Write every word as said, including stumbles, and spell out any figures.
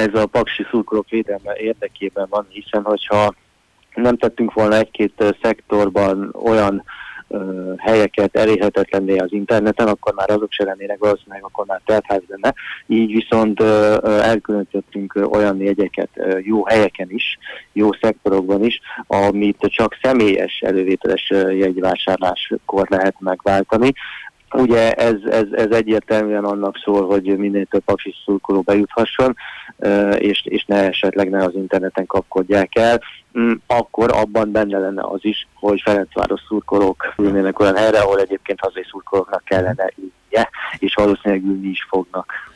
ez a paksi szurkolók védelme érdekében van, hiszen hogyha nem tettünk volna egy-két szektorban olyan ö, helyeket elérhetetlenné az interneten, akkor már azok se lennének, valószínűleg akkor már teltház lenne. Így viszont ö, elkülönítettünk olyan jegyeket ö, jó helyeken is, jó szektorokban is, amit csak személyes elővételes jegyvásárláskor lehet megváltani. Ugye ez, ez, ez egyértelműen annak szól, hogy minél több paksi szurkoló bejuthasson, és, és ne esetleg ne az interneten kapkodják el. Akkor abban benne lenne az is, hogy Ferencváros szurkolók ülnének olyan helyre, ahol egyébként hazai szurkolóknak kellene ülnie, és valószínűleg ülni is fognak.